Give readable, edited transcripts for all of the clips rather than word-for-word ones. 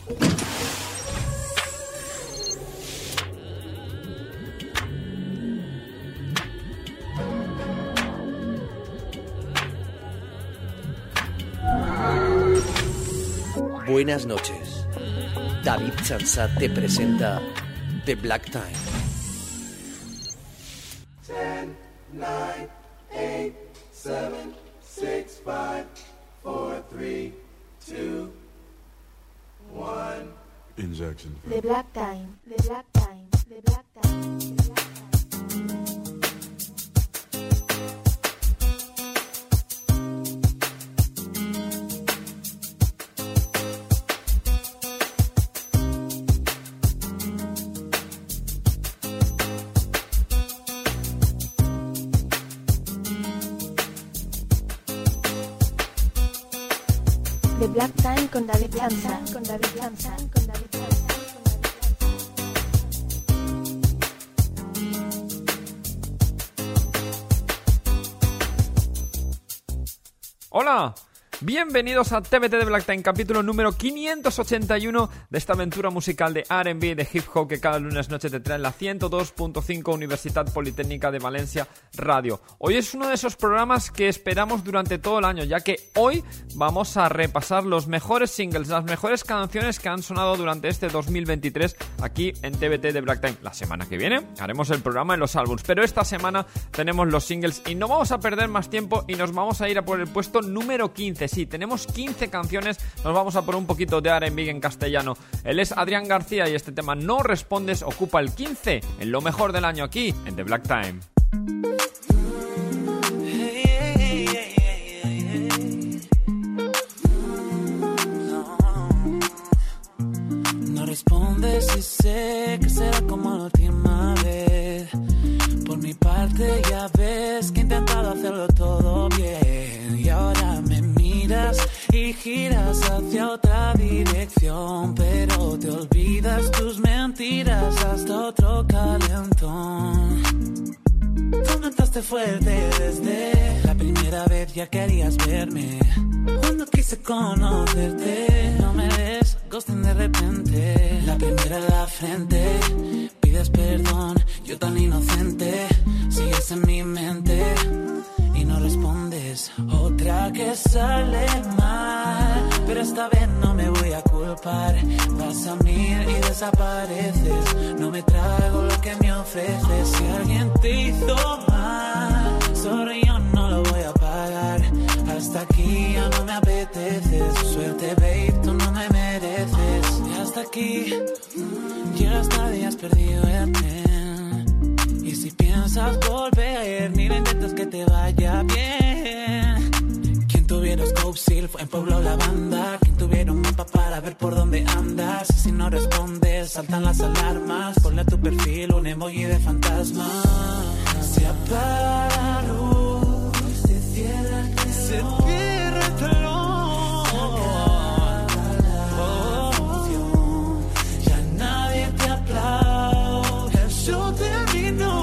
Buenas noches. David Chansat te presenta The Black Time. 10, 9, 8, 7, 6, 5, 4, 3, 2, 1. Injection. The Black Time. The Black Time. The Black Time. The Black Time. The Black Time con David Chansat, con David Chansat, con David Chansat. ¡Hola! Bienvenidos a TBT de Black Time, capítulo número 581 de esta aventura musical de R&B, de hip hop que cada lunes noche te trae en la 102.5 Universidad Politécnica de Valencia Radio. Hoy es uno de esos programas que esperamos durante todo el año, ya que hoy vamos a repasar los mejores singles, las mejores canciones que han sonado durante este 2023 aquí en TBT de Black Time. La semana que viene haremos el programa en los álbums, pero esta semana tenemos los singles y no vamos a perder más tiempo y nos vamos a ir a por el puesto número 15. Sí, tenemos 15 canciones, nos vamos a poner un poquito de R&B en castellano. Él es Adrián García y este tema No Respondes ocupa el 15 en lo mejor del año aquí en The Black Time. No respondes y sé que será como la última vez. Por mi parte ya ves que he intentado hacerlo todo bien y ahora me miras y giras hacia otra dirección, pero te olvidas tus mentiras hasta otro calentón. Tú me entraste fuerte desde la primera vez, ya querías verme. Cuando quise conocerte, no me des ghosting de repente. La primera en la frente, pides perdón, yo tan inocente. Sigues en mi mente y no respondes. Otra que sale mal, pero esta vez no me voy a culpar. Vas a mí y desapareces. No me trago lo que me ofreces. Si alguien te hizo mal, sobre yo no lo voy a pagar. Hasta aquí ya no me apeteces. Suerte, babe, tú no me mereces. Y hasta aquí llegas tarde y has perdido el tren. Y si piensas volver, ni le intentes que te vaya bien. Quien tuviera Scope Seal fue en Pueblo la banda. Quien tuviera un mapa para ver por dónde andas. Si no respondes, saltan las alarmas. Ponle a tu perfil un emoji de fantasma. Se apaga la luz, se cierra el telón. Se cierra el telón. Ya nadie te aplaude, el show terminó.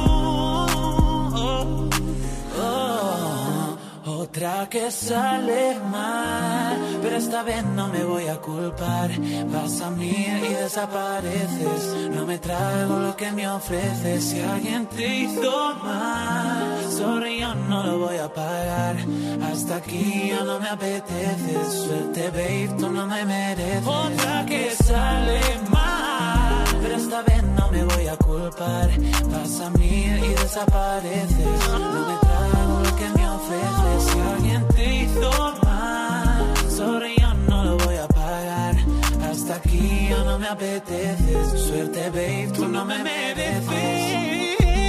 Otra que sale mal, pero esta vez no me voy a culpar. Vas a mí y desapareces. No me trago lo que me ofreces. Si alguien te hizo mal, sobre yo no lo voy a pagar. Hasta aquí ya no me apetece. Suerte, babe, tú no me mereces. Otra que sale mal, pero esta vez no me voy a culpar. Vas a mí y desapareces. No me trago lo que me ofreces. Si alguien te hizo mal, sobre yo no lo voy a pagar. Hasta aquí ya no me apetece. Suerte, babe, tú no me mereces.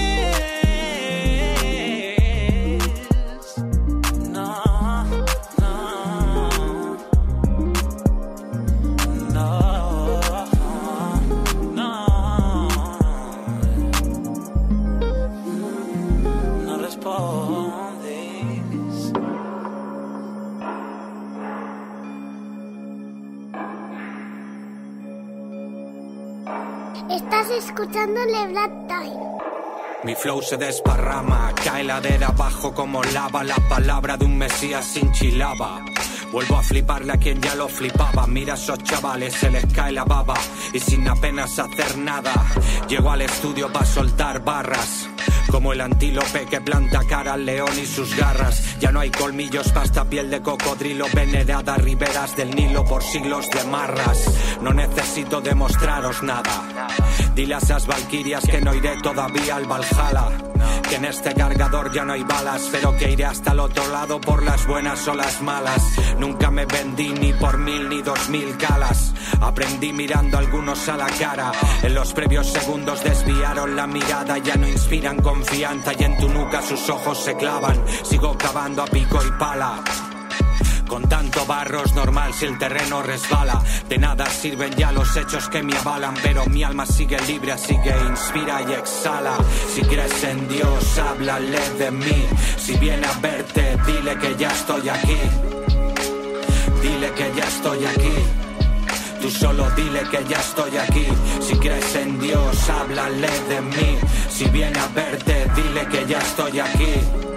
Estás escuchando The Black Time. Mi flow se desparrama, cae ladera abajo como lava. La palabra de un mesías sin chilaba. Vuelvo a fliparle a quien ya lo flipaba. Mira a esos chavales, se les cae la baba y sin apenas hacer nada. Llego al estudio para soltar barras, como el antílope que planta cara al león y sus garras. Ya no hay colmillos, pasta piel de cocodrilo, venerada riberas del Nilo por siglos de marras. No necesito demostraros nada. Dile a esas valquirias que no iré todavía al Valhalla, que en este cargador ya no hay balas, pero que iré hasta el otro lado por las buenas o las malas. Nunca me vendí ni por 1000 ni 2000 calas. Aprendí mirando a algunos a la cara. En los previos segundos desviaron la mirada, ya no inspiran confianza y en tu nuca sus ojos se clavan. Sigo cavando a pico y pala. Con tanto barro es normal si el terreno resbala. De nada sirven ya los hechos que me avalan, pero mi alma sigue libre, así que inspira y exhala. Si crees en Dios, háblale de mí. Si viene a verte, dile que ya estoy aquí. Dile que ya estoy aquí. Tú solo dile que ya estoy aquí. Si crees en Dios, háblale de mí. Si viene a verte, dile que ya estoy aquí.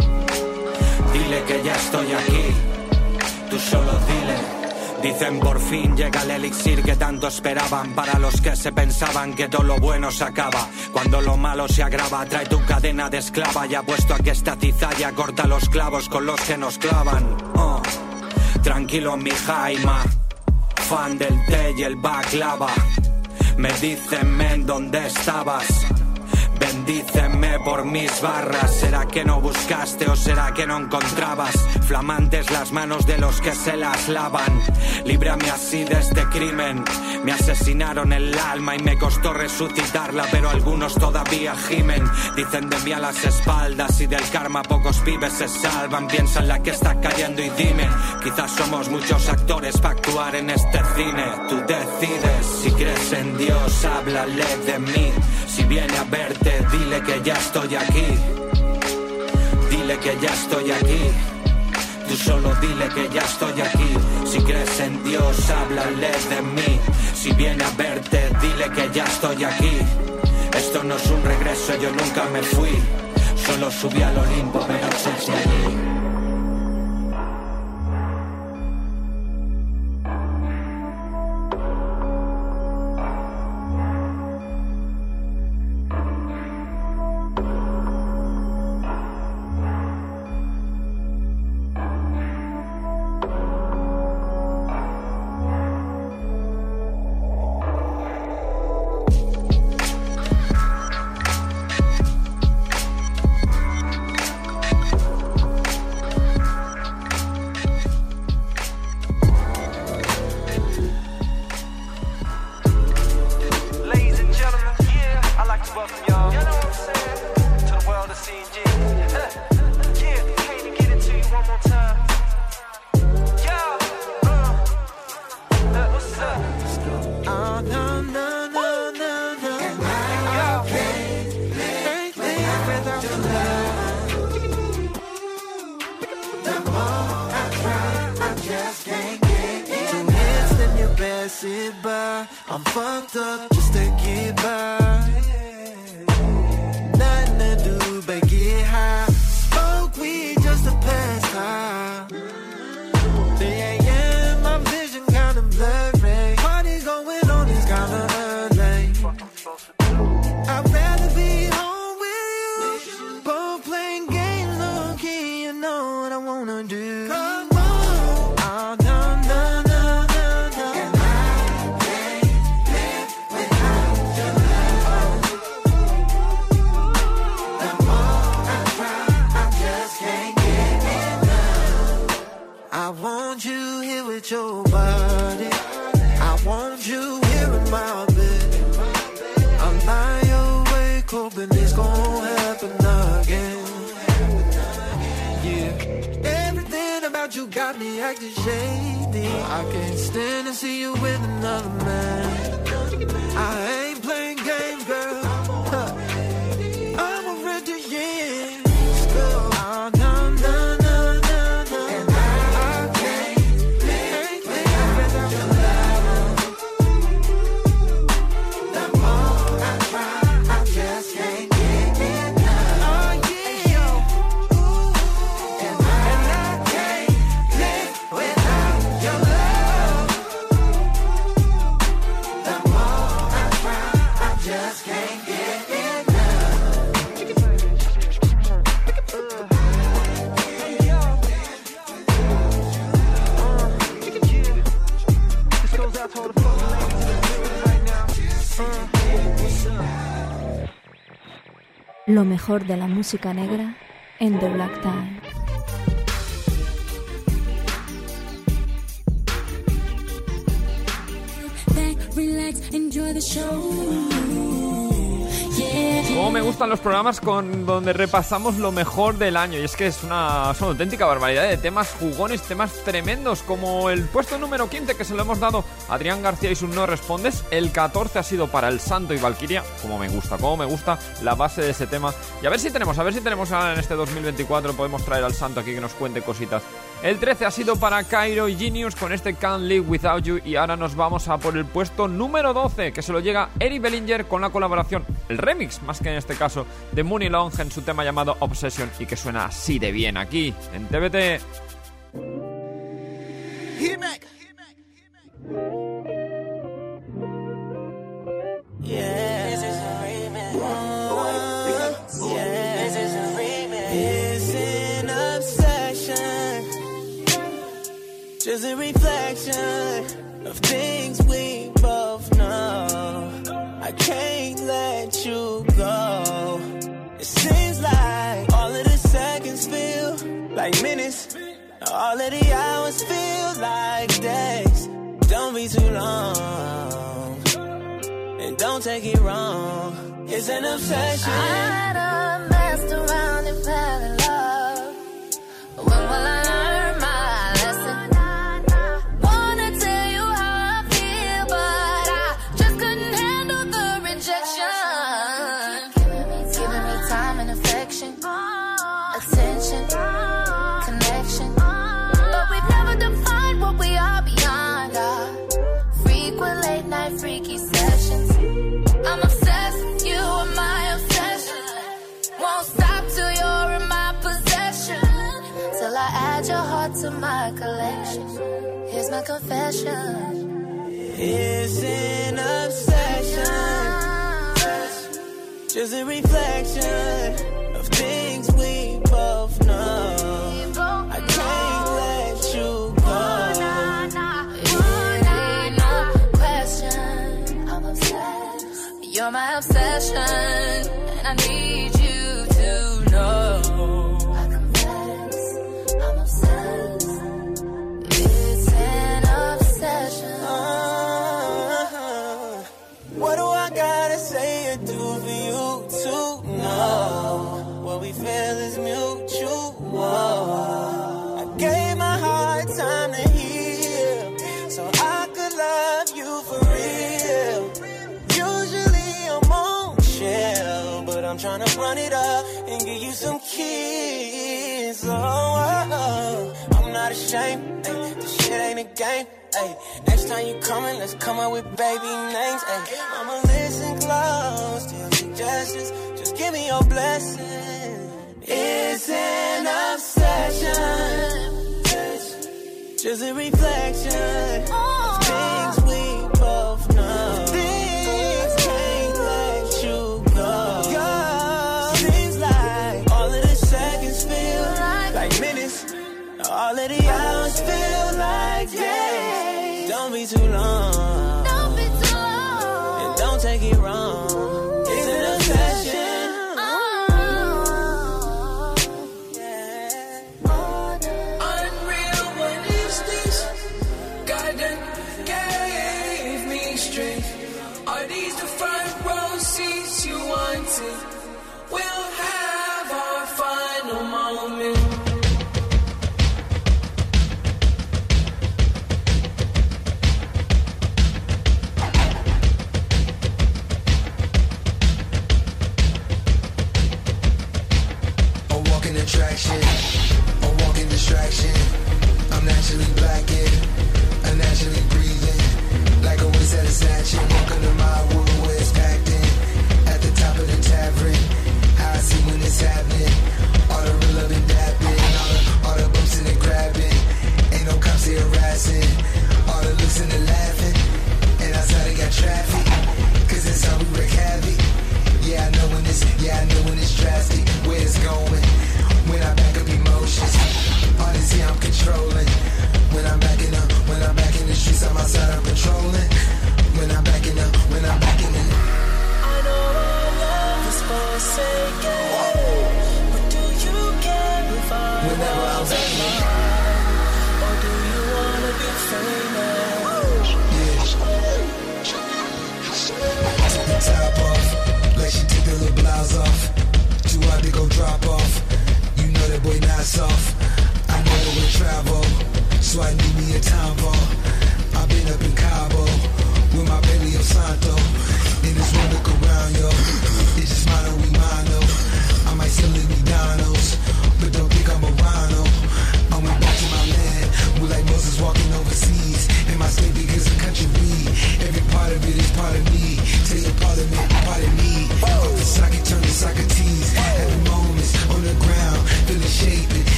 Dile que ya estoy aquí. Tú solo dile. Dicen por fin llega el elixir que tanto esperaban. Para los que se pensaban que todo lo bueno se acaba, cuando lo malo se agrava. Trae tu cadena de esclava y apuesto a que esta cizalla corta los clavos con los que nos clavan. Tranquilo mi Jaima, fan del té y el baklava. Me dicen men, ¿dónde estabas? Bendíceme por mis barras. ¿Será que no buscaste o será que no encontrabas? Flamantes las manos de los que se las lavan. Líbrame así de este crimen. Me asesinaron el alma y me costó resucitarla, pero algunos todavía gimen. Dicen de mí a las espaldas y del karma pocos pibes se salvan. Piensa en la que está cayendo y dime, quizás somos muchos actores para actuar en este cine. Tú decides. Si crees en Dios, háblale de mí. Si viene a verte, dile que ya estoy aquí. Dile que ya estoy aquí. Tú solo dile que ya estoy aquí. Si crees en Dios, háblale de mí. Si viene a verte, dile que ya estoy aquí. Esto no es un regreso, yo nunca me fui. Solo subí al Olimpo, pero sé allí. I'm fucked up, just to get by. Nothing to do but get high. Smoke weed just to pass time. 3 a.m. my vision kinda blurry. Party going on is kinda early. I'd rather be home with you. Both playing games, low key, you know what I wanna do. Come on. I want you here with your body. I want you here in my bed. I'm lying awake hoping it's gonna happen again. Yeah, everything about you got me acting shady. I can't stand to see you with another man. I ain't playing games, girl. I'm already in. Without Lo mejor de la música negra en The Black Tie. Relax, enjoy the show. Como me gustan los programas donde repasamos lo mejor del año. Y es que es una auténtica barbaridad de temas jugones, temas tremendos, como el puesto número 15 que se lo hemos dado a Adrián García y sus No Respondes. El 14 ha sido para El Santo y Valkyria. Como me gusta la base de ese tema. Y a ver si tenemos ahora en este 2024 podemos traer al Santo aquí que nos cuente cositas. El 13 ha sido para Cairo y Genius con este Can't Live Without You. Y ahora nos vamos a por el puesto número 12, que se lo llega Eric Bellinger con la colaboración, el remix más que en este caso, de Mooney Long en su tema llamado Obsession, y que suena así de bien aquí en TBT. Just a reflection of things we both know. I can't let you go. It seems like all of the seconds feel like minutes. All of the hours feel like days. Don't be too long, and don't take it wrong. It's an obsession. I done messed around and fell in love. When will I learn my lesson? Wanna tell you how I feel, but I just couldn't handle the rejection. Giving me time and affection, attention, connection, but we've never defined what we are beyond our frequent late night freaky sessions. I'm obsessed with you and my obsession. Won't stop till you're in my possession. Till I add your heart to my collection. Here's my confession. It's an obsession. Just a reflection of things we both know. I can't let you go. You need no question. I'm obsessed. You're my obsession, and I need you to know. I confess, I'm obsessed. It's an obsession. What do I gotta say or do for you to know? What we feel is mutual. I gave my heart time to heal, so I could love you for real. Usually I'm on chill, but I'm tryna run it up and give you some keys. I'm not ashamed, ay, this shit ain't a game. Ay, next time you coming, let's come up with baby names. Ay, I'ma listen close to your suggestions. Just give me your blessing. It's an obsession, just a reflection of things we both know. Things can't let you go. Seems like all of the seconds feel like minutes. All of the hours feel like days. Don't be too long. Don't be too long. And don't take it wrong. It's an obsession. Unreal, what is this? God done gave me strength. Are these the front row seats you wanted? We'll have our final moment. I'm walking attraction, I'm walking distraction. I'm naturally blackened, I'm naturally breathing. Like a waste at a snatching. Welcome to my world where it's packed in. At the top of the tavern, how I see when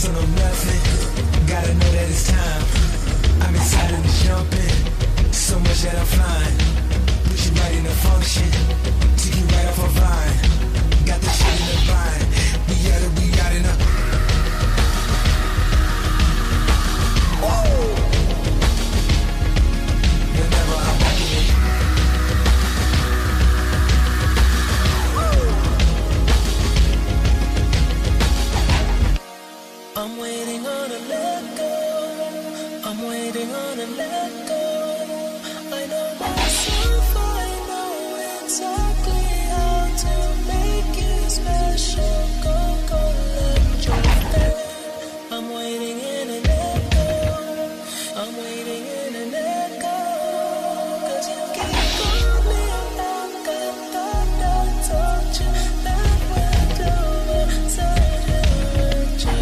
so no nothing. Gotta know that it's time. I'm excited to jump in. So much that I'm flying. Put you right in the function. Take you right off a vine. Got the shit in the vine. We out in the. Whoa! Whenever I'm back in it. I'm waiting on a let go. I'm waiting on a let go. I know myself, I know exactly how to make you special. Go, let your back. I'm waiting in an echo. I'm waiting in an echo. 'Cause you can't call me back. I thought I told you that went over. Said it hurt you.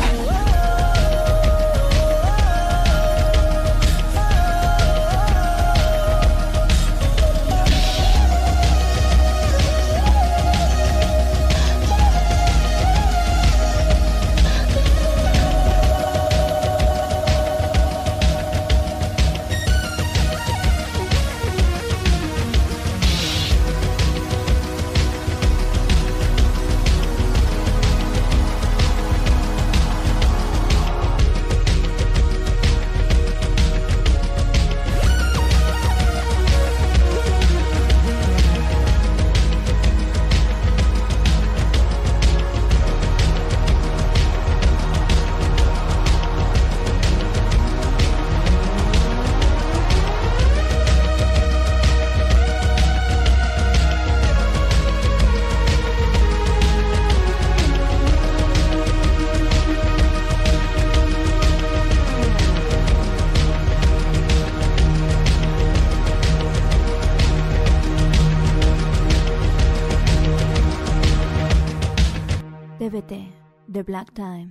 TBT, The Black Time.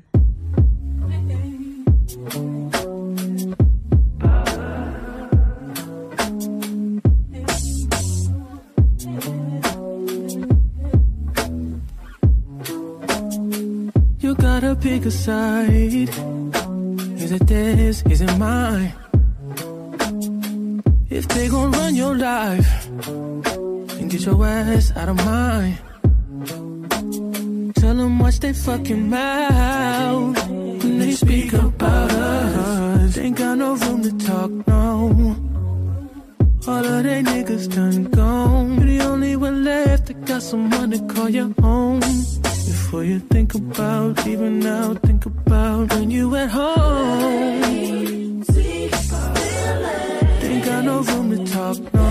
You gotta pick a side. Is it this? Is it mine? If they gon' run your life, then get your ass out of mine. Tell them watch they fucking mouth when they speak about us. Ain't got no room to talk, no. All of they niggas done gone. You're the only one left that got someone to call your own. Before you think about leaving out, think about when you at home. Ain't got no room to talk, no.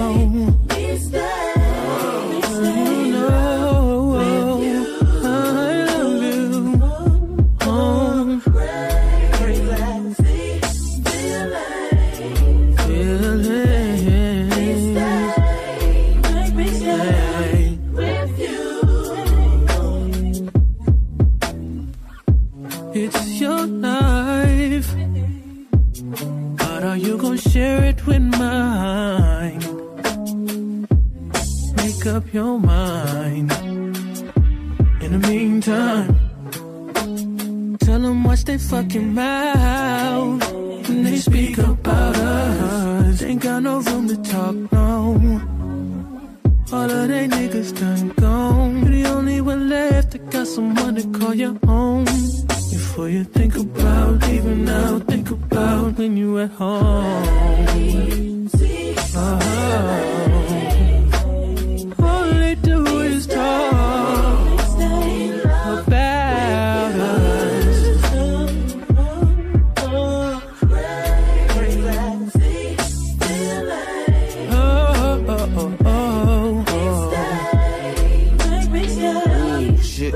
It's your life, but are you gonna share it with mine? Make up your mind. In the meantime, tell them watch they fucking mouth when they speak about us. Ain't got no room to talk, no. All of they niggas done gone. You're the only one left that got someone to call your own. Before you think about leaving out, think about when you at home. All they do is talk about us. Shit.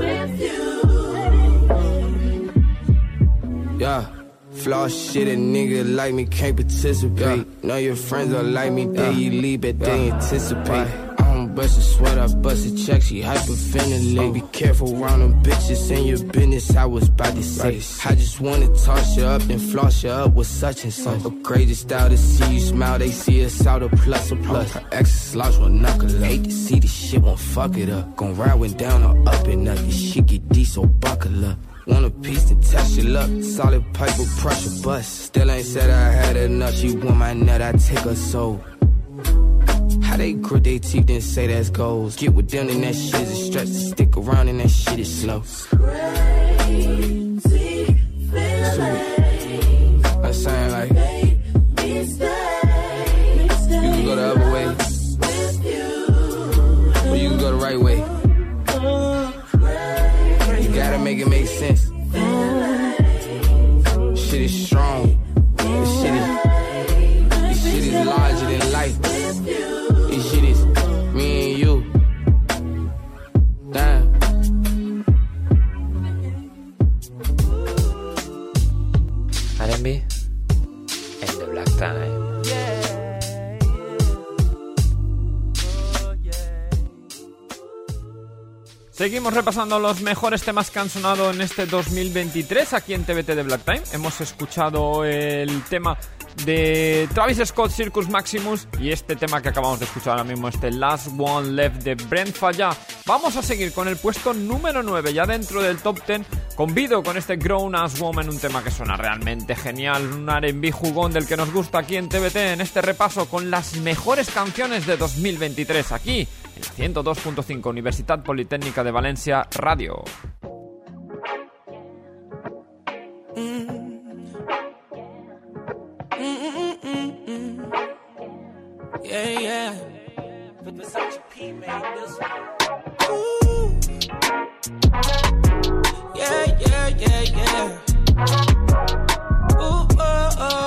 Yeah, flaw shit, a nigga like me can't participate. Know your friends are like me, then you leave, but they anticipate. I don't bust a sweat, I bust a check, she hyperventilate. Be careful around them bitches, in your business, I was about to say. I just wanna toss you up, then floss you up with such and such. Upgrade your style to see you smile, they see us out a plus a plus. Her ex slouch will knuckle up. Hate to see this shit, won't fuck it up. Gon' ride when down or up and up, this shit get D, so buckle up. Want a piece to test your luck. Solid pipe with pressure bust. Still ain't said I had enough. She want my nut, I take her soul. How they grit their teeth and say that's goals. Get with them and that shit is a stretch. To stick around and that shit is slow. Crazy feeling. I sound like you can go the other way, or you can go the right way. You gotta make it make sense. Shit is strong. This shit is larger than life. This shit is me and you. Damn. R&B and the Black Time. Seguimos repasando los mejores temas que han sonado en este 2023 aquí en TBT de Black Time. Hemos escuchado el tema de Travis Scott, Circus Maximus, y este tema que acabamos de escuchar ahora mismo, este Last One Left de Brent Faiyaz. Vamos a seguir con el puesto número 9, ya dentro del top 10, con Vido, con este Grown Ass Woman, un tema que suena realmente genial, un R&B jugón del que nos gusta aquí en TBT, en este repaso con las mejores canciones de 2023, aquí en la 102.5 Universitat Politécnica de Valencia Radio. Yeah, yeah. But Versace P made this one. Ooh. Yeah, yeah, yeah, yeah. Ooh, oh, oh.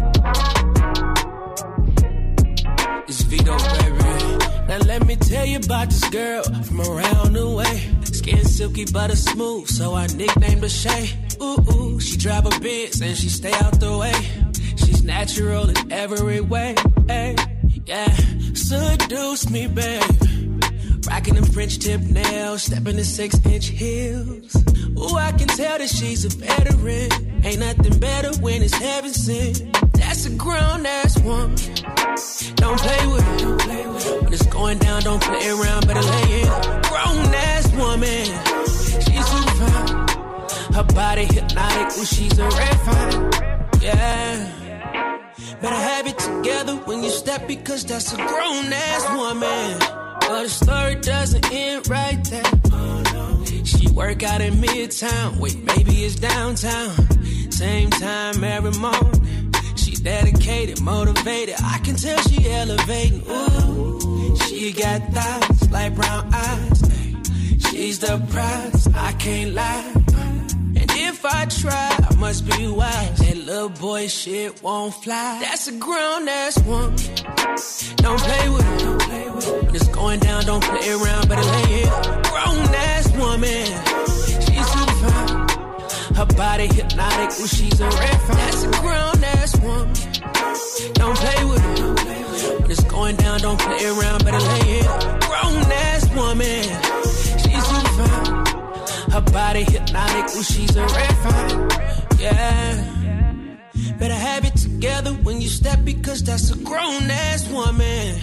It's Vito, baby. Now let me tell you about this girl from around the way. Skin silky, butter smooth, so I nicknamed her Shay. Ooh, ooh, she drive a Benz and she stay out the way. She's natural in every way, hey. Yeah, seduce me, babe. Rockin' them French tip nails, stepping in 6-inch heels. Ooh, I can tell that she's a veteran. Ain't nothing better when it's heaven sent. That's a grown-ass woman. Don't play with it, don't play with it. When it's going down, don't play around, better lay it. Grown-ass woman, she's super fine. Her body hypnotic when she's a red fine. Yeah. Better have it together when you step, because that's a grown-ass woman. But the story doesn't end right there. She work out in Midtown, wait, maybe it's downtown. Same time every morning. She dedicated, motivated, I can tell she elevating. Ooh, she got thighs like brown eyes. She's the prize, I can't lie. If I try, I must be wise. That little boy shit won't fly. That's a grown-ass woman. Don't play with it, don't play with it. When it's going down, don't play around, better lay it. Grown-ass woman, she's super fine. Her body hypnotic when she's a red fine. That's a grown-ass woman. Don't play with it, don't play with it. When it's going down, don't play around, better lay it. Grown-ass woman, she's super fine. Her body hypnotic when she's a red fine. Yeah. Better have it together when you step, because that's a grown-ass woman.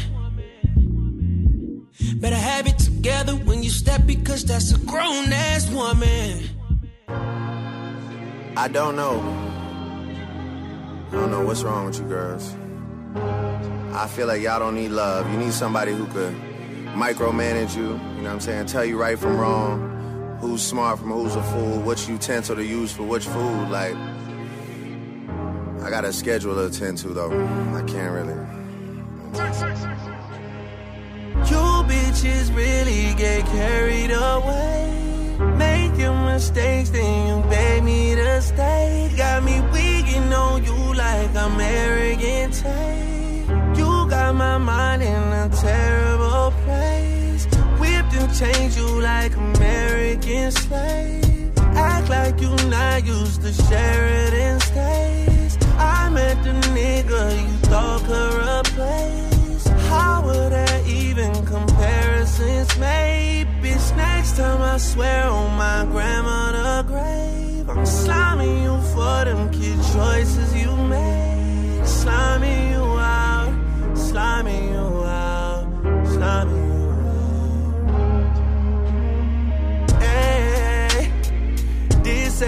Better have it together when you step, because that's a grown-ass woman. I don't know what's wrong with you girls. I feel like y'all don't need love. You need somebody who could micromanage you, you know what I'm saying, tell you right from wrong, who's smart from who's a fool, which utensil to use for which food. Like, I got a schedule to attend to, though. I can't really. You bitches really get carried away, making mistakes, then you beg me to stay. Got me weaking on you like I'm arrogant tape. You got my mind in a terrible place, whipped and changed you like American slaves. Act like you not used to Sheridan Stays. I met the nigga you thought could replace. How would that even comparisons made? Bitch, next time I swear on my grandmother's grave, I'm slamming you for them kid choices you made. Slamming you out, slamming you out, slamming you out. Hey, this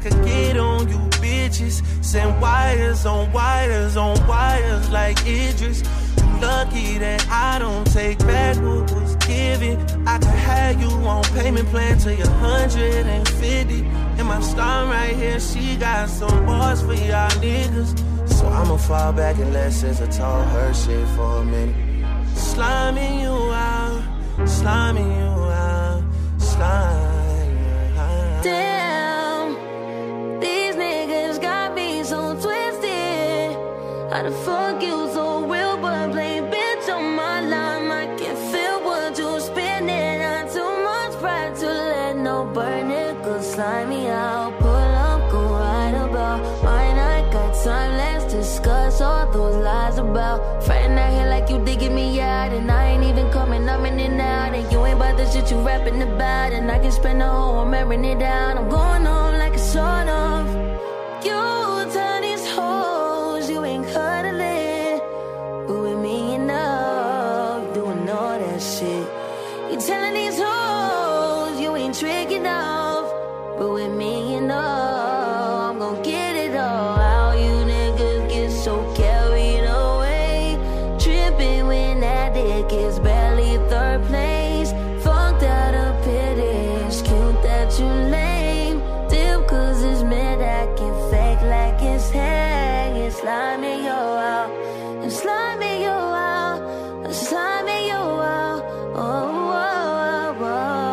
could get on you bitches. Send wires on wires on wires like Idris. Lucky that I don't take back what was given. I could have you on payment plan till you're 150. And my star right here, she got some bars for y'all niggas. So I'ma fall back and let SZA talk her shit for a minute. Sliming you out, sliming you out, sliming you out. Damn, these niggas got me so twisted. How the fuck you so real but plain bitch on my line? I can feel what you're spinning. Not too much pride to let no burn niggas slime me out. Pull up, go right about mine. I got time, let's discuss all those lies about friend out here like you digging me out. And I ain't even coming, I'm in and out. And you ain't about the shit you rapping about. And I can spend the whole I'm airing it down. I'm going home like a sort of. You tell these hoes you ain't cuddling, but with me enough, doing all that shit. You telling these hoes you ain't trick enough, but with me enough, I'm gon' get it all. How you niggas get so carried away, tripping when that dick is barely third place. Fucked out of pity, it's cute that you lame. Dip cause it's mid, I can fake like it's hang. It's sliming you out, it's sliming you out, it's sliming you out. Oh, oh, oh,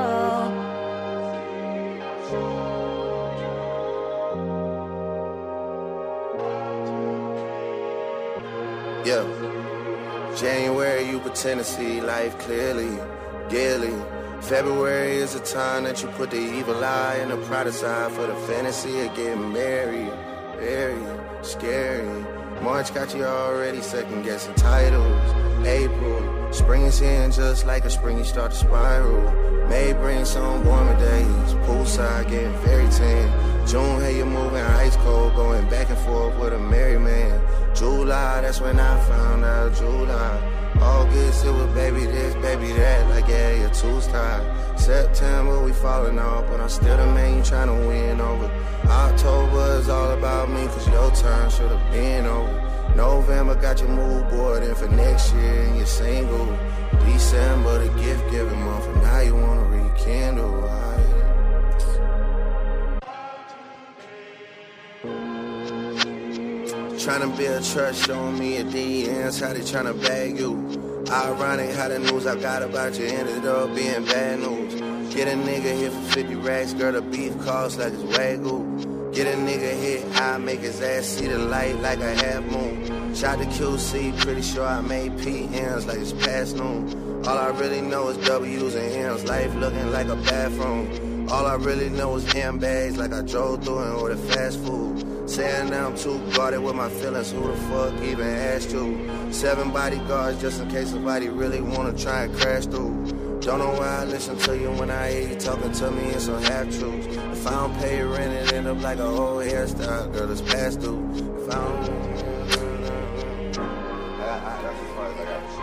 oh. Yeah. January, you pretend to see life clearly, gaily. February is a time that you put the evil eye and the pride aside for the fantasy of getting married. Very scary. March got you already second guessing titles. April, spring is here and just like a spring you start to spiral. May bring some warmer days. Poolside getting very tan. June, hey, you're moving ice cold, going back and forth with a merry man. July, that's when I found out. July, August, it was baby this, baby that, like yeah, you're too tired. September, we falling off, but I'm still the man you tryna win over. October is all about me, cause your turn should've been over. November got your mood board in for next year and you're single. December, the gift giving month, and now you wanna rekindle. Tryna build trust, showing me a DMs, how they tryna bag you. Ironic how the news I got about you ended up being bad news. Get a nigga hit for 50 racks, girl, the beef costs like it's Wagyu. Get a nigga hit, I make his ass see the light like a half moon. Shot to QC, pretty sure I made PMs like it's past noon. All I really know is W's and M's, life looking like a bathroom. All I really know is M bags like I drove through and ordered fast food. Saying that I'm too guarded with my feelings, who the fuck even asked you? 7 bodyguards just in case somebody really wanna try and crash through. Don't know why I listen to you when I hear you talking to me in some half-truths. If I don't pay rent, it end up like a whole hairstyle, girl, it's past due. If I don't... That's as far as I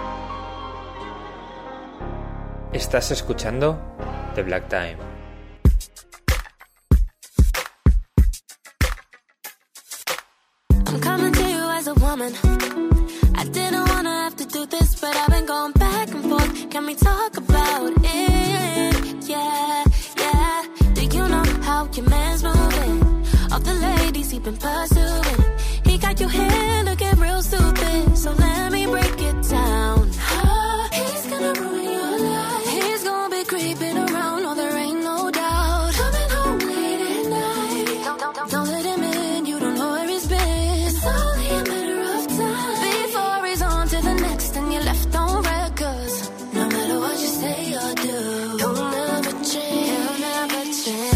got. Estás escuchando The Black Time. I'm coming to you as a woman. I didn't wanna have to do this, but I've been going back and forth. Can we talk about it? Yeah, yeah. Do you know how your man's moving? Of the ladies he been pursuing, he got your hair looking real stupid. So let me break it down. He's gonna ruin your life. He's gonna be creeping around, no, there ain't no doubt. Coming home late at night. Don't let him in, you don't know where he's been. It's only a matter of time before he's on to the next and you're left on red. Cause no matter what you say or do, he'll never change. He'll never change.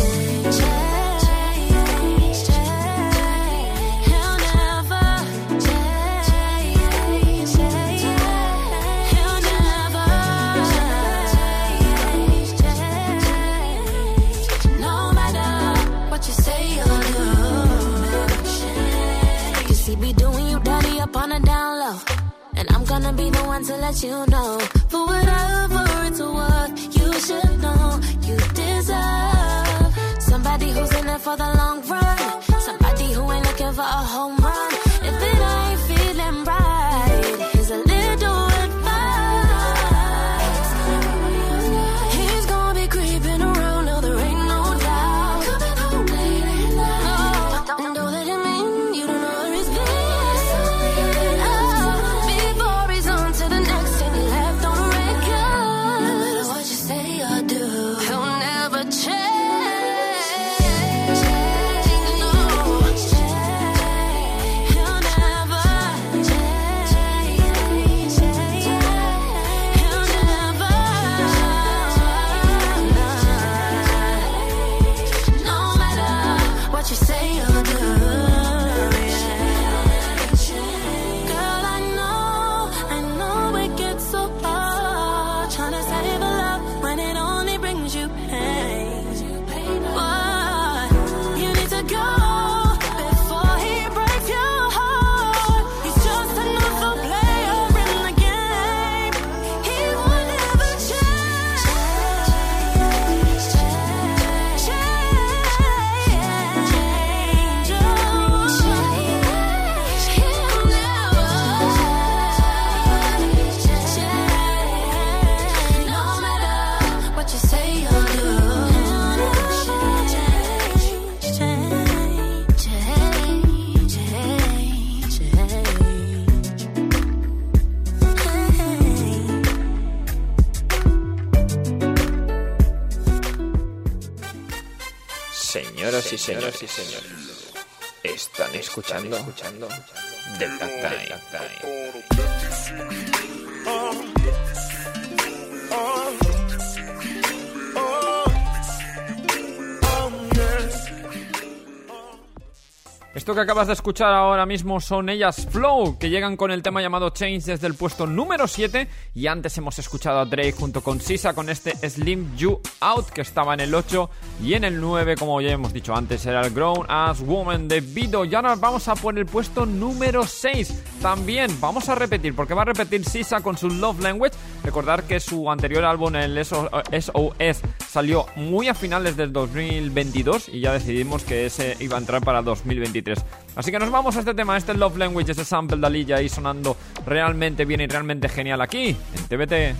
On a down low, and I'm gonna be the one to let you know. For whatever it's worth, you should know you deserve somebody who's in it for the long run. Somebody who ain't looking for a home run. If it ain't feeling right, here's a little advice. He's gonna be creeping around, no, there ain't no doubt. Coming home late at night. No, and don't let him in, you don't know where he's been. Before he's on to the next and he left on a record. No matter what you say or do, he'll never change. You say you're good. Girl, I know it gets so hard trying to save a love when it only brings you pain. But you need to go before he breaks your heart. He's just another player in the game. He will never change. Señoras y señores, están escuchando The Black Time. Esto que acabas de escuchar ahora mismo son ellas Flow, que llegan con el tema llamado Change desde el puesto número 7. Y antes hemos escuchado a Drake junto con SZA con este Slim You Out, que estaba en el 8. Y en el 9, como ya hemos dicho antes, era el Grown Ass Woman de Vito. Y ahora vamos a por el puesto número 6. También vamos a repetir, porque va a repetir SZA con su Love Language. Recordar que su anterior álbum, el SOS, salió muy a finales del 2022 y ya decidimos que ese iba a entrar para 2023. Así que nos vamos a este tema, este Love Language, ese sample de Aliyah ahí sonando realmente bien y realmente genial aquí en TBT.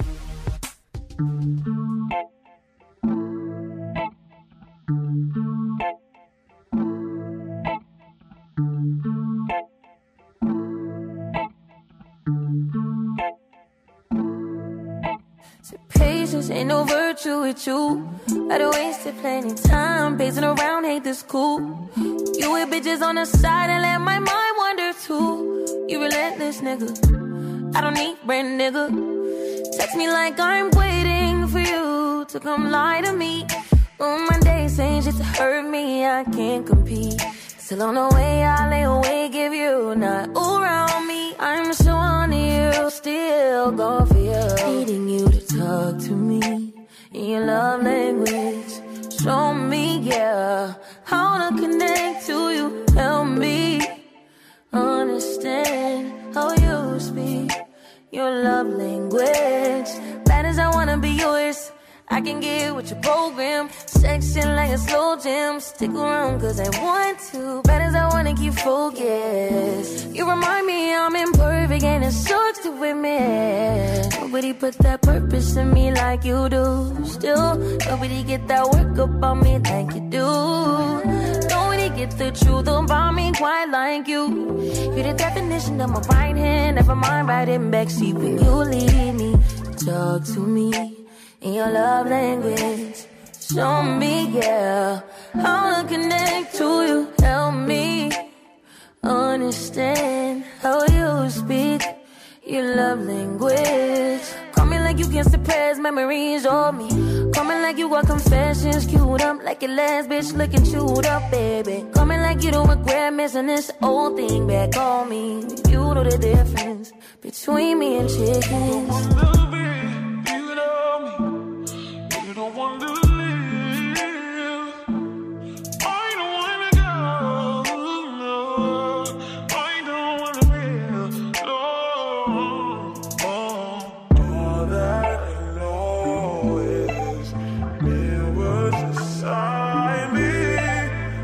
Patience ain't no virtue with you. I done wasted plenty time pacing around, hate this cool. You with bitches on the side and let my mind wander too. You relentless nigga, I don't need brand nigga. Text me like I'm waiting for you to come lie to me. On my days saying shit to hurt me, I can't compete. Still on the way, I lay awake if you not around me. I'm so on you, still go for you. Needing you to talk to me in your love language. Show me, yeah, how to connect to you. Help me understand how you speak your love language. Bad as I wanna be yours, I can get with your program. Section like a slow jam. Stick around cause I want to. Bad as I wanna keep focused. You remind me I'm imperfect and it sucks to admit. Nobody put that purpose in me like you do. Still, nobody get that work about me like you do. Nobody get the truth about me quite like you. You're the definition of my right hand. Never mind riding backseat when you leave me. Talk to me in your love language. Show me, yeah, how to connect to you. Help me understand how you speak your love language. Call me like you can suppress memories of me. Call me like you got confessions queued up, like your last bitch looking chewed up, baby. Call me like you don't regret missing this old thing back on me. You know the difference between me and chickens. You don't want to live. I don't wanna go. No, I don't wanna live. No. All that I know is mirrors inside me.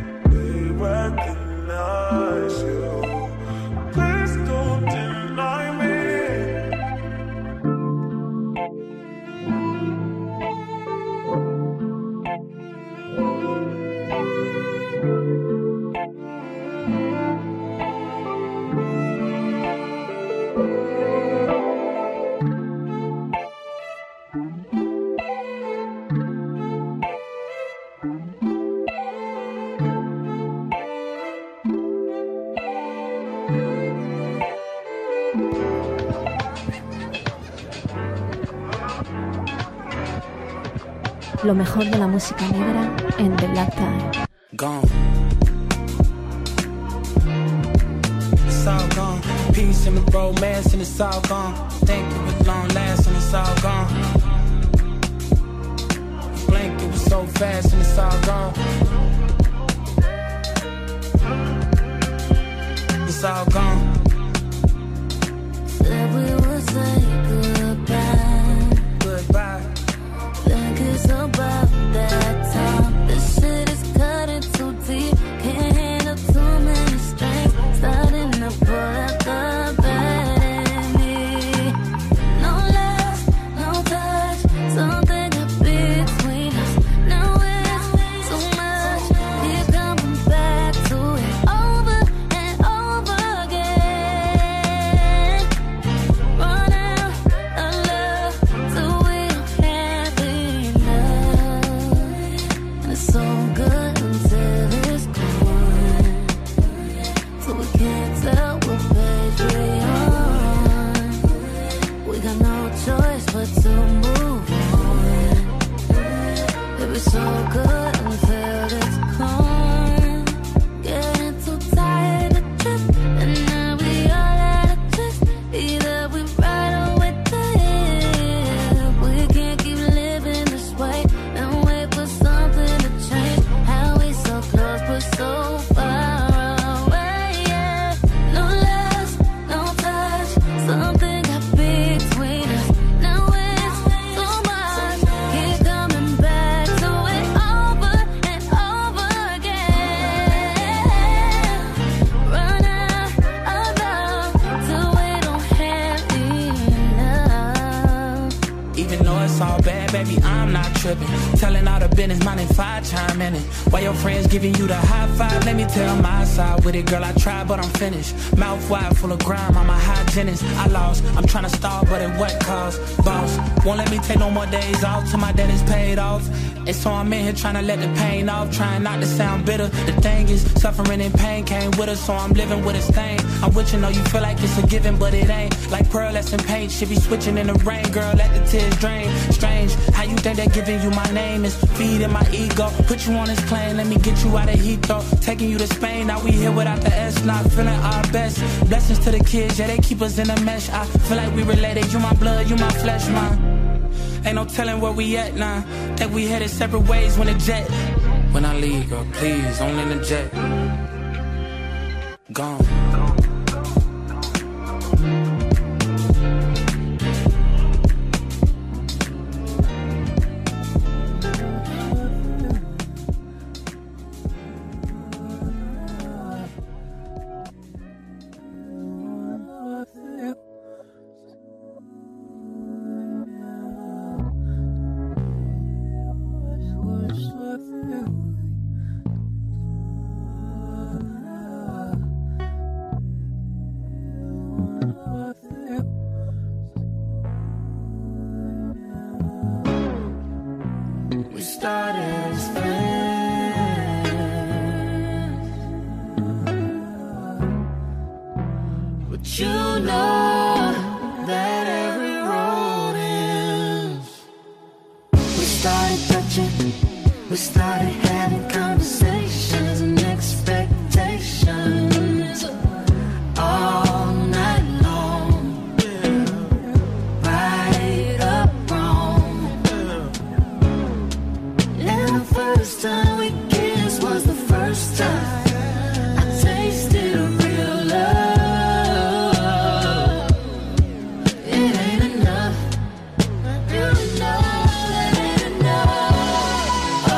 lo mejor de la música negra en The Black Time. Gone. It's all gone. Peace and the romance and it's all gone. Think it was long last and it's all gone. Blink, it was so fast and it's all gone. It's all gone. Said we would say goodbye. Goodbye. Think it's about that time. This shit is cutting too deep. Can't handle too many strings. Starting to pull out the bad in me. No love, no touch. Something got between us. Now it's too much. Keep coming back to it over and over again. Run out of love till we don't have enough. And it's so good until it's gone. So we can't tell what page we on. We got no choice but to move on. It was so good until it's gone. Getting too tired of drift, and now we all out of twist. Either we ride or we die. We can't keep living this way and wait for something to change. How we so close but so far away, yeah. No love, no touch. Something got between us. Now it's too much. Keep coming back to it over and over again. Run out of love till we don't have enough. Even though it's all bad, baby, I'm not tripping. Telling all the business, mine if I chime in it. While your friends giving you the high five, let me tell my side with it, girl. I tried, but I'm finished. Mouth wide, full of grime, I'm a hygienist. I lost, I'm trying to stall, but at what cost? Boss, won't let me take no more days off till my debt is paid off. And so I'm in here trying to let the pain off, trying not to sound bitter. The thing is, suffering and pain came with us, so I'm living with a stain. I'm with you, know you feel like it's a given, but it ain't. Like pearl that's in paint, should be switching in the rain, girl, let the tears drain. Strange, how you think that giving you my name is feeding my ego? Put you on this plane, let me get you out of Heathrow. Taking you to Spain, now we here without the S, not feeling our best. Blessings to the kids, yeah, they keep us in a mesh. I feel like we related, you my blood, you my flesh, man. Ain't no telling where we at now. Think we headed separate ways when the jet. When I leave, girl, please, only in the jet. Gone. We started as friends, but you know that every road ends. We started touching, we started having conversations and expectations all night long. Right up wrong. And the first time we kissed was the first time I tasted real love. It ain't enough, you know it ain't enough.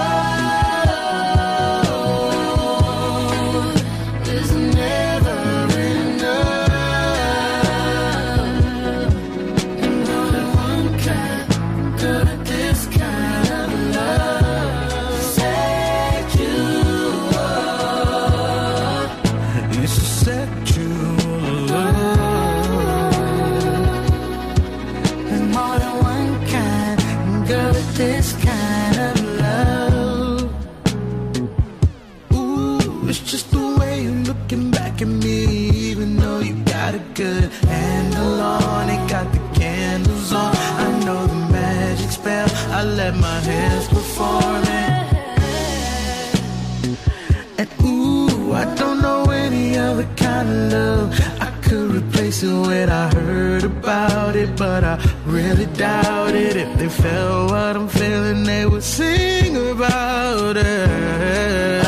Oh, it's never enough. And more than one kind, good at this kind of love. Set you up. It's a sexual love. And more than one kind, girl, with this kind of love. Ooh, it's just the way you're looking back at me. Even though you got a good handle on it, got the candles on. I know the magic spell, I let my hands perform. love. I could replace it when I heard about it, but I really doubt it. If they felt what I'm feeling, they would sing about it.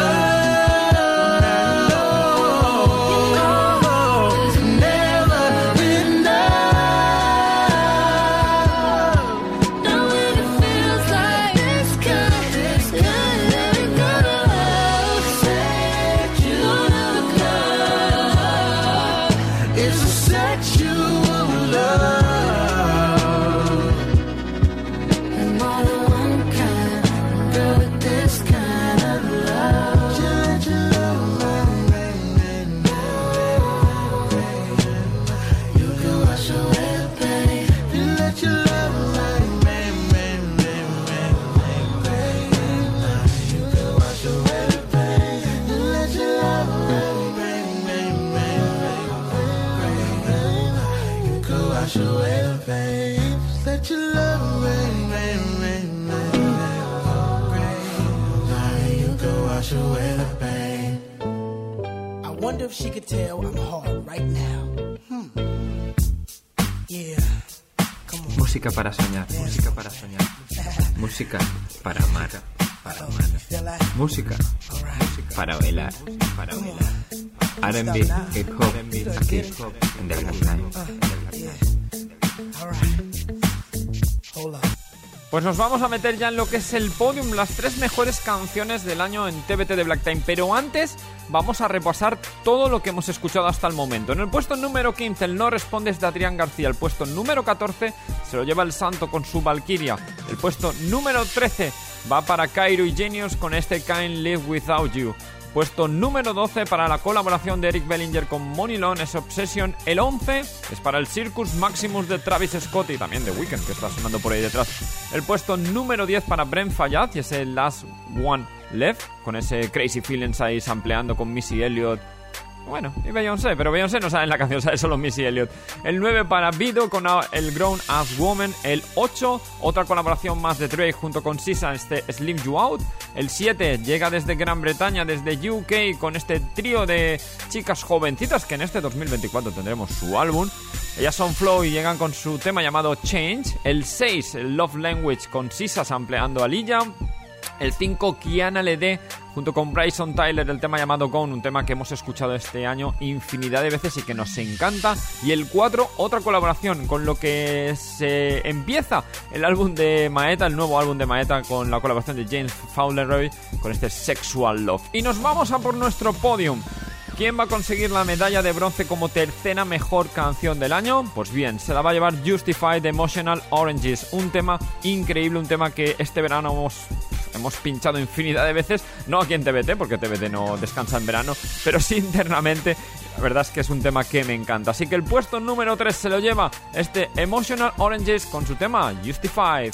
If she could tell I'm hard right now. Yeah. Música para soñar, música para soñar. Música para amar, para amar. Música para bailar, para bailar. R&B, hip hop, aquí en The Black Time. Pues nos vamos a meter ya en lo que es el podium, las 3 mejores canciones del año en TBT de Black Time. Pero antes vamos a repasar todo lo que hemos escuchado hasta el momento. En el puesto número 15, el No Respondes de Adrián García. El puesto número 14 se lo lleva El Santo con su Valkyria. El puesto número 13 va para Cairo y Genius con este Can't Live Without You. Puesto número 12 para la colaboración de Eric Bellinger con Money Long, es Obsession. El 11 es para el Circus Maximus de Travis Scott y también The Weeknd, que está sonando por ahí detrás. El puesto número 10 para Brent Faiyaz y es el Last One Left, con ese Crazy Feelings ahí sampleando con Missy Elliott. Bueno, y Beyoncé, pero Beyoncé no sale en la canción, sale solo Missy Elliott. El 9 para Vido con el Grown As Woman. El 8, otra colaboración más de Drake junto con SZA, este Slim You Out. El 7 llega desde Gran Bretaña, desde UK, con este trío de chicas jovencitas que en este 2024 tendremos su álbum. Ellas son Flow y llegan con su tema llamado Change. El 6, el Love Language con SZA sampleando a Lilla. El 5, Kiana Ledé junto con Bryson Tyler, el tema llamado Gone, un tema que hemos escuchado este año infinidad de veces y que nos encanta. Y el 4, otra colaboración con lo que se empieza el álbum de Maeta, el nuevo álbum de Maeta, con la colaboración de James Fowleroy con este Sexual Love. Y nos vamos a por nuestro podium. ¿Quién va a conseguir la medalla de bronce como tercera mejor canción del año? Pues bien, se la va a llevar Justified de Emotional Oranges, un tema increíble, un tema que este verano hemos pinchado infinidad de veces, no aquí en TBT, porque TBT no descansa en verano, pero sí internamente. La verdad es que es un tema que me encanta. Así que el puesto número 3 se lo lleva este Emotional Oranges con su tema Justified.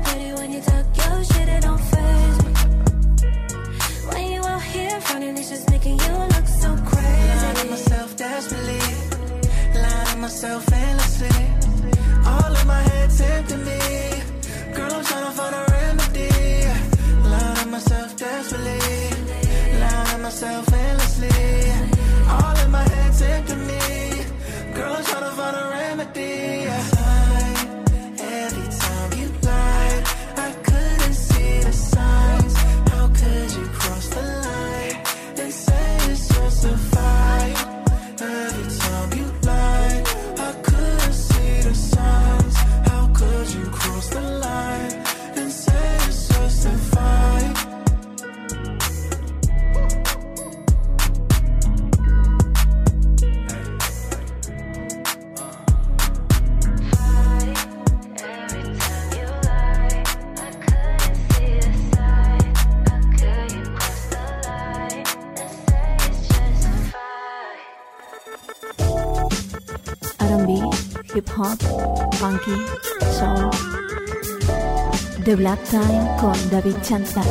Just make myself endlessly. All in my head synchrony. Girl, I'm trying to find a remedy. Every time you lied, I couldn't see the signs. How could you cross the line and say it's just a fight? Every time you lied, I couldn't see the signs. How could you cross the line and say it's just a fight? R&B, hip hop, funky, soul. The Black Time con David Chanza.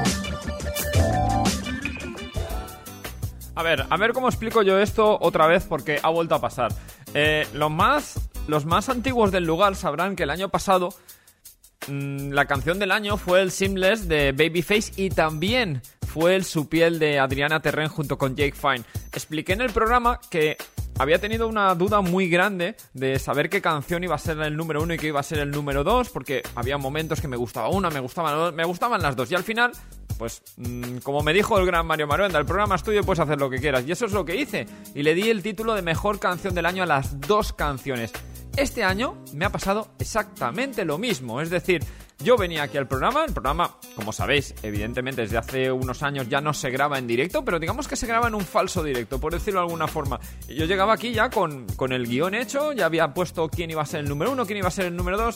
A ver cómo explico yo esto otra vez porque ha vuelto a pasar. Los más antiguos del lugar sabrán que el año pasado la canción del año fue el Seamless de Babyface y también fue el Su piel de Adriana Terren junto con Jake Fine. Expliqué en el programa que había tenido una duda muy grande de saber qué canción iba a ser el número 1 y qué iba a ser el número 2, porque había momentos que me gustaba una, me gustaban las dos, y al final, pues, como me dijo el gran Mario Maruenda, el programa es tuyo, puedes hacer lo que quieras, y eso es lo que hice, y le di el título de mejor canción del año a las dos canciones. Este año me ha pasado exactamente lo mismo, es decir, yo venía aquí al programa, el programa, como sabéis, evidentemente desde hace unos años ya no se graba en directo, pero digamos que se graba en un falso directo, por decirlo de alguna forma. Y yo llegaba aquí ya con el guión hecho, ya había puesto quién iba a ser el número 1, quién iba a ser el número 2.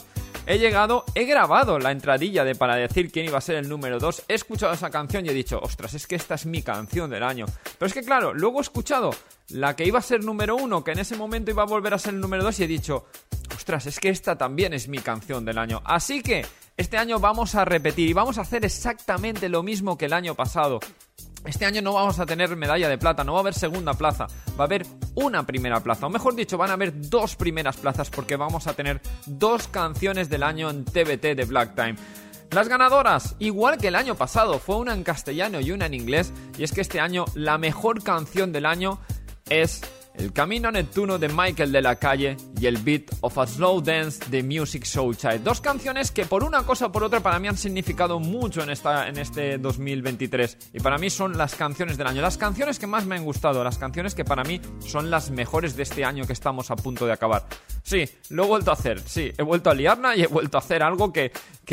He grabado la entradilla para decir quién iba a ser el número 2, he escuchado esa canción y he dicho, ostras, es que esta es mi canción del año. Pero es que claro, luego he escuchado la que iba a ser número 1, que en ese momento iba a volver a ser el número 2 y he dicho, ostras, es que esta también es mi canción del año. Así que este año vamos a repetir y vamos a hacer exactamente lo mismo que el año pasado. Este año no vamos a tener medalla de plata, no va a haber segunda plaza, va a haber una primera plaza, o mejor dicho, van a haber dos primeras plazas porque vamos a tener dos canciones del año en TBT de Black Time. Las ganadoras, igual que el año pasado, fue una en castellano y una en inglés, y es que este año la mejor canción del año es El Camino Neptuno de Michael de la Calle y el Beat of a Slow Dance de Musiq Soulchild. Dos canciones que por una cosa o por otra para mí han significado mucho en este 2023. Y para mí son las canciones del año. Las canciones que más me han gustado. Las canciones que para mí son las mejores de este año que estamos a punto de acabar. Sí, lo he vuelto a hacer. Sí, he vuelto a liarla y he vuelto a hacer algo que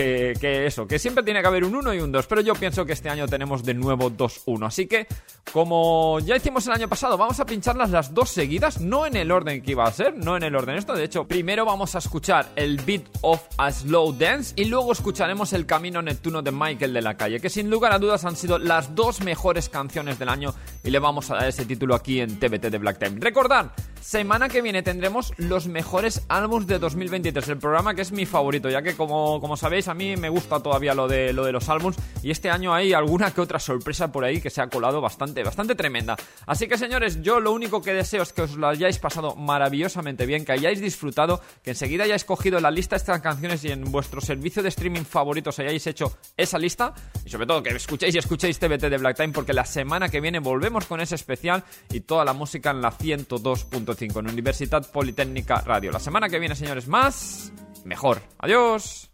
siempre tiene que haber un 1 y un 2. Pero yo pienso que este año tenemos de nuevo 2-1. Así que, como ya hicimos el año pasado, vamos a pincharlas las dos seguidas, no en el orden que iba a ser, no en el orden esto, de hecho, primero vamos a escuchar el Beat of a Slow Dance y luego escucharemos El Camino Neptuno de Michael de la Calle, que sin lugar a dudas han sido las dos mejores canciones del año y le vamos a dar ese título aquí en TBT de Black Time. Recordad, semana que viene tendremos los mejores álbumes de 2023, el programa que es mi favorito, ya que como sabéis a mí me gusta todavía lo de los álbumes y este año hay alguna que otra sorpresa por ahí que se ha colado bastante tremenda. Así que señores, yo lo único que deseo es que os lo hayáis pasado maravillosamente bien, que hayáis disfrutado, que enseguida hayáis cogido la lista de estas canciones y en vuestro servicio de streaming favoritos hayáis hecho esa lista y sobre todo que escuchéis TBT de Black Time porque la semana que viene volvemos con ese especial y toda la música en la 102.5 en Universitat Politécnica Radio. La semana que viene, señores, más, mejor. Adiós.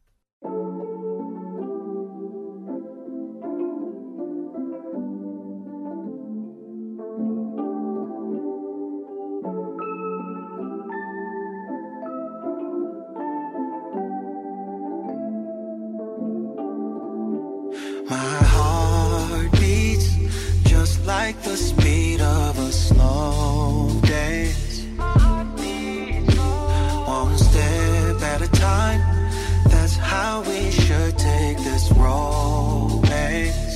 My heart beats just like the speed of a slow dance. One step at a time, that's how we should take this romance.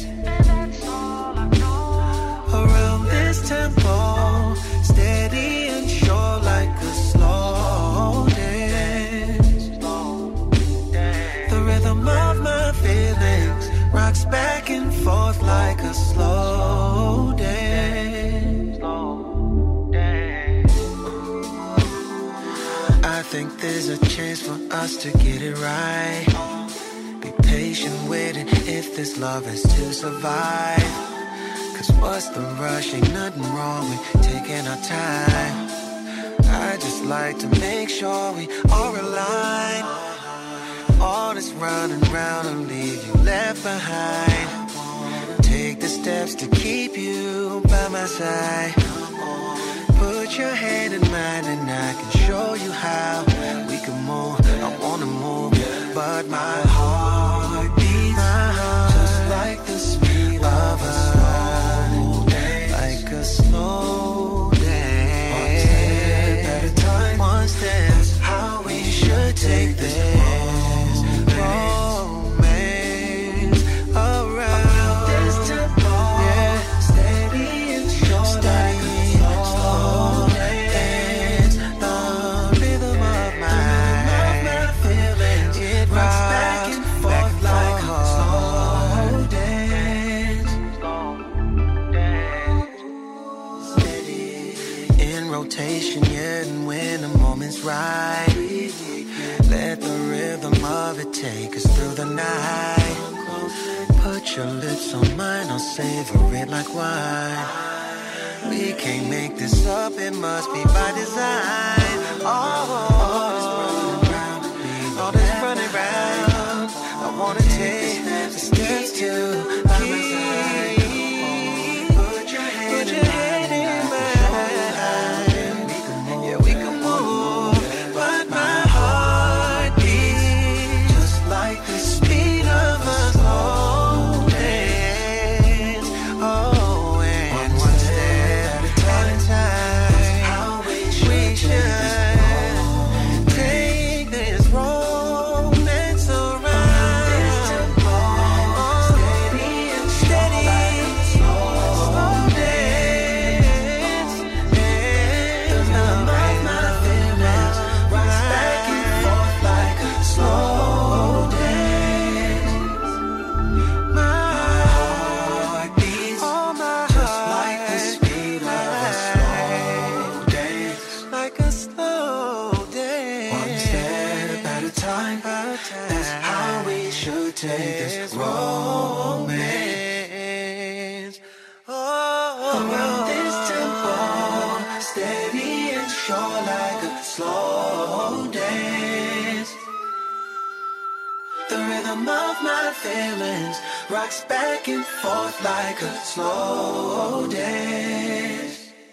Around this tempo, steady and sure like a slow dance. The rhythm of my feelings rocks back and forth like a slow dance. I think there's a chance for us to get it right. Be patient with it if this love is to survive. 'Cause what's the rush? Ain't nothing wrong with taking our time. I just like to make sure we are aligned. All this running round will leave you left behind. Take the steps to keep you by my side. Put your hand in mine and I can show you how we can move. I wanna move, but my heart beats just like the speed of a slow dance. Like a slow dance. One step, that's how we should take this romance around this tempo. Yeah, steady and slow, slow dance. The rhythm of my feelings, it rocks back and forth like a slow dance. Steady in rotation, yeah, and when the moment's right, let the rhythm of it take us through the night. Put your lips on mine, I'll savor it like wine. We can't make this up, it must be by design. All this running round, all this running round. I wanna take the steps to keep. Put your hand in mine. Yeah, we can move, but my heart beats just like the speed of a slow dance. Oh, and one step at a time, how we should take this romance around. This tempo, steady and slow dance. There's nothing my feelings rocks back and forth like a slow dance. My heart beats just like the speed of a slow dance. Like a slow dance. One step at a time. That's how we should take this romance. Around this tempo, steady and sure like a slow dance. The rhythm of my feelings rocks back and forth like a slow dance.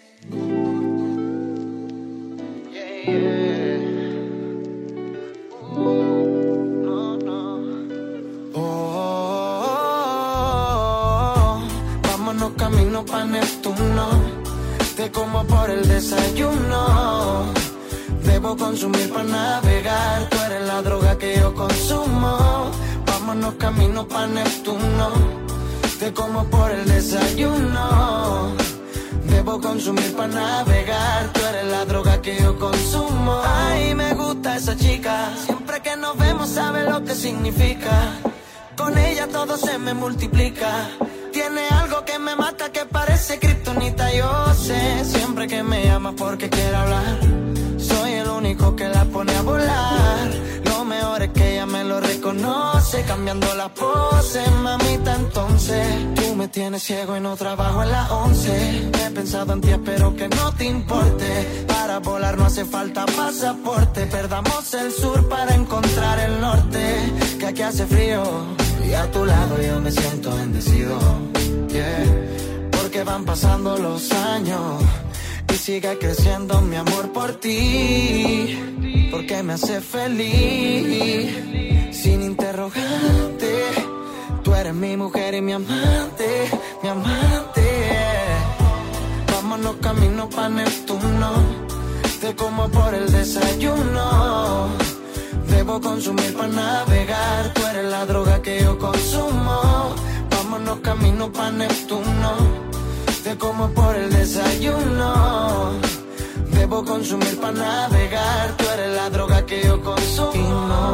Vámonos camino pa' Neptuno. Te como por el desayuno. Debo consumir para navegar. Tú eres la droga que yo consumo. Vámonos camino pa' Neptuno. Te como por el desayuno. Debo consumir para navegar. Tú eres la droga que yo consumo. Ay, me gusta esa chica. Siempre que nos vemos sabe lo que significa. Con ella todo se me multiplica. Tiene algo que me mata que parece kriptonita. Yo sé siempre que me llama porque quiere hablar. Soy el único que la pone a volar. Lo mejor es que ella me lo reconoce. Cambiando la pose, mamita, entonces tú me tienes ciego y no trabajo en la 11. He pensado en ti, espero que no te importe. Para volar no hace falta pasaporte. Perdamos el sur para encontrar el norte. Que aquí hace frío y a tu lado yo me siento bendecido. Yeah. Porque van pasando los años y sigue creciendo mi amor por ti. Porque me hace feliz sin interrogante. Tú eres mi mujer y mi amante, mi amante. Vámonos camino pa' Neptuno. Te como por el desayuno. Debo consumir para navegar. Tú eres la droga que yo consumo. Vámonos camino pa' Neptuno. Te como por el desayuno. Debo consumir para navegar. Tú eres la droga que yo consumo. Y no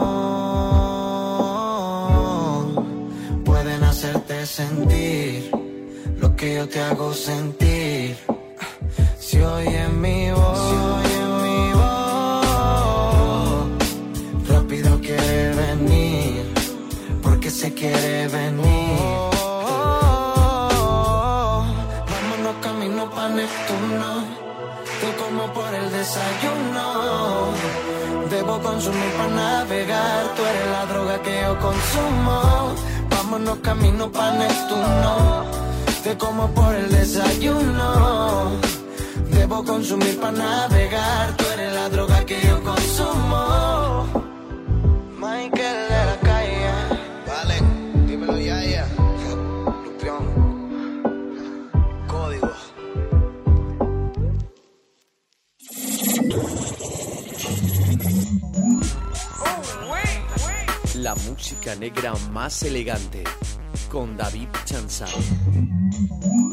pueden hacerte sentir lo que yo te hago sentir. Si oye mi voz, rápido quiere venir, porque se quiere venir. Neptuno. Te como por el desayuno. Debo consumir para navegar. Tú eres la droga que yo consumo. Vámonos camino pa' Neptuno. Te como por el desayuno. Debo consumir para navegar. Tú eres la droga que yo consumo. Michael de la calle. Vale, dímelo ya. Lupión. Código. La música negra más elegante con David Chanzal.